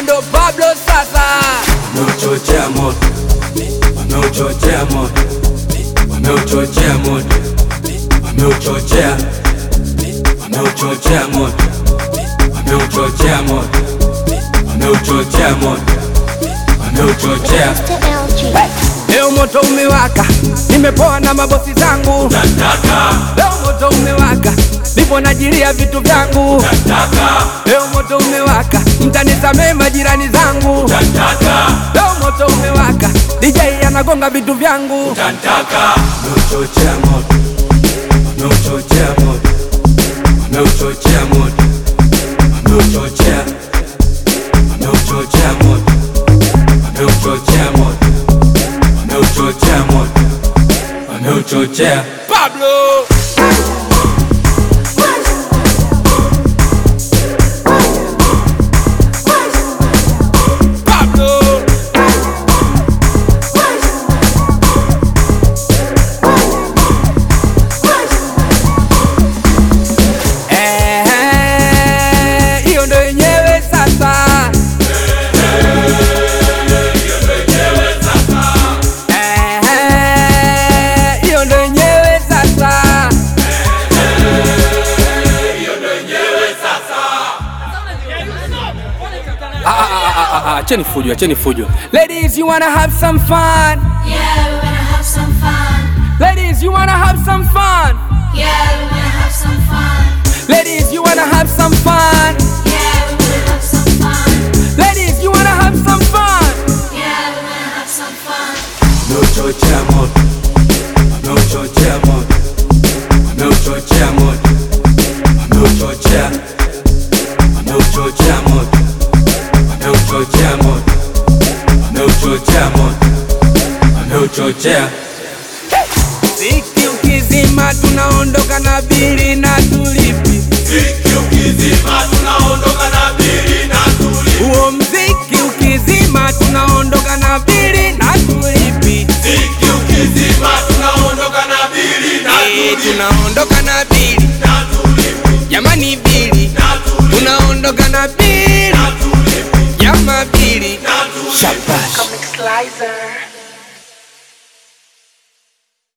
Ndo Pablo sasa. Wameuchochea moto, wameuchochea moto, wameuchochea moto, wameuchochea, wameuchochea moto, wameuchochea moto, wameuchochea moto, wameuchochea. Leo moto umewaka, nimepoa na mabosi zangu. Leo moto umewaka, nipo najilia vitu vyangu. Leo moto umewaka, mtanisamee majirani zangu. Leo moto umewaka, DJ anagonga vitu vyangu. Wameuchochea moto, wameuchochea moto, wameuchochea moto, wameuchochea, wameuchochea moto, wameuchochea moto, wameuchochea moto, wameuchochea. Pablo Acheni fujo. Ladies, you wanna have some fun? Yeah, we wanna have some fun. Ladies, you wanna have some fun? Yeah, we wanna have some fun. Ladies, you wanna have some fun? Yeah, we wanna have some fun. Ladies, you wanna have some fun? Yeah, we wanna have some fun. Wameuchochea moto, wameuchochea moto, wameuchochea moto, wameuchochea, wameuchochea moto, wameuchochea moto, wameuchochea moto, wameuchochea. Ziki ukizima tunaondoka na bili na tulipi. Ziki ukizima tunaondoka na bili na tulipi. Huo mziki ukizima tunaondoka na bili na tulipi. Ziki ukizima tunaondoka na bili na tulipi. Tunaondoka na bili na tulipi. Jamani bili na tulipi. Tunaondoka na bili na tulipi. Jama bili na tulipi. Shabash Comic Slicer.